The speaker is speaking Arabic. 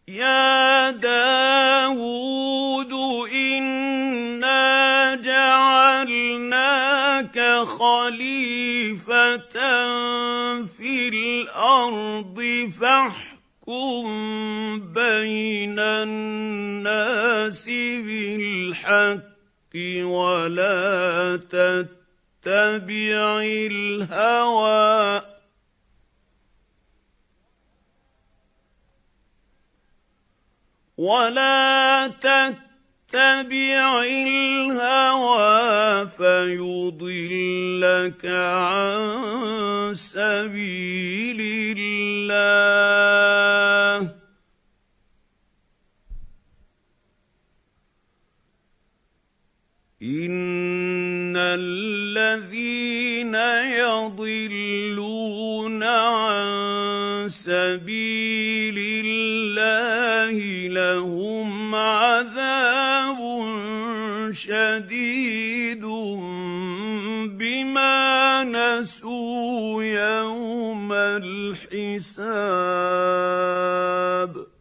يَا دَاوُودُ إِنَّا جَعَلْنَاكَ خَلِيفَةً فِي الْأَرْضِ فَاحْكُم بَيْنَ النَّاسِ بِالْحَقِّ ولا تتبع الهوى فيضلك عن سبيل الله. إن الذين يضلون عن سبيل الله لهم عذاب شديد بما نسوا يوم الحساب.